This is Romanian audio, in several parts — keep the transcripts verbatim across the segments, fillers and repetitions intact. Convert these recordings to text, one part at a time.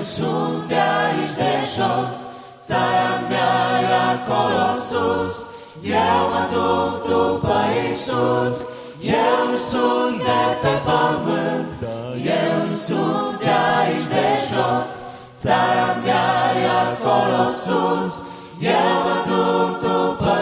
sunt de aici de jos, țara mea e acolo sus. Eu mă duc după Iisus, eu nu sunt de pe pământ, eu nu sunt de aici de jos, țara mea e acolo sus. Eu mă duc după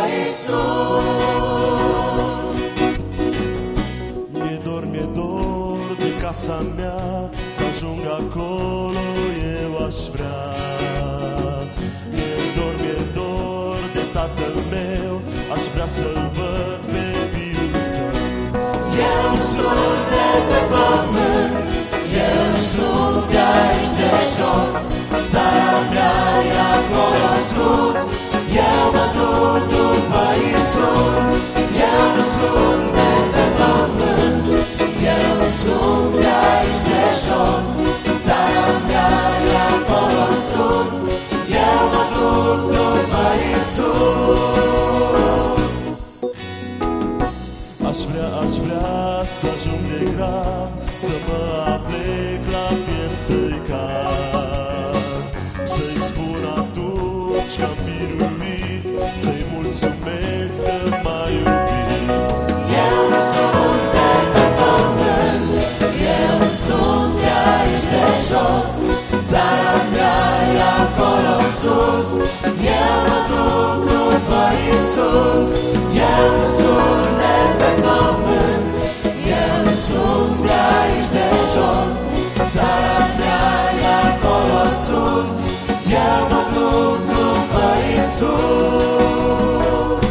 Iisus. Mi-e dor, mi-e dor de casa mea, să ajung acolo eu aș vrea. Mi-e dor, mi-e dor de tatăl meu, aș vrea să-l văd pe fiul său. Eu nu sunt de pe pământ, eu nu sunt de aici de jos, țara mea e acolo sus. Eu mă duc după Iisus, eu nu sunt de pe pământ, eu nu sunt de aici de jos, țara mea e acolo sus. Eu mă duc după Iisus. Aș vrea, aș vrea să ajung de grab, să mă aplec la piept să-i cad, să-i spun atunci că-am biruit, să-i mulțumesc că m-a iubit. Eu nu sunt de pe pământ, eu nu sunt de aici de jos, țara mea e acolo sus. Eu mă duc după Iisus, eu nu sunt de pe pământ, eu nu sunt de aici de jos, țara mea e acolo sus. Eu mă duc după Iisus.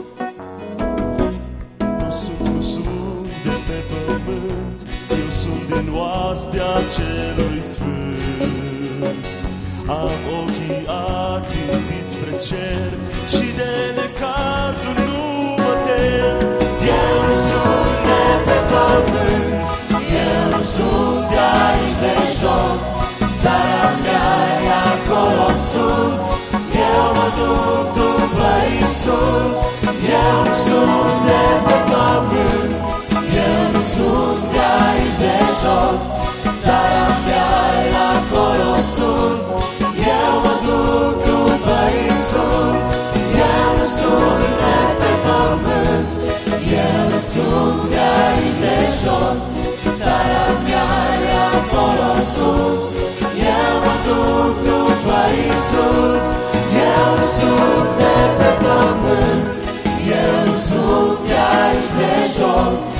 Nu sunt, nu sunt de pe pământ, eu sunt din oastea celui sfânt. Am ochii ațintiți spre cer și de necazuri nu mă tem. Eu nu sunt de pe pământ, eu nu sunt de aici de jos, țara mea e acolo sus. Eu mă duc după Iisus, eu nu sunt de pe pământ, eu nu sunt de aici de jos, țara mea e acolo sus. Eu mă duc după Iisus, eu nu sunt de pe pământ, eu nu sunt de aici de jos, țara mea e acolo sus. Eu mă duc după Iisus, eu nu sunt de pe pământ, eu nu sunt de aici de jos,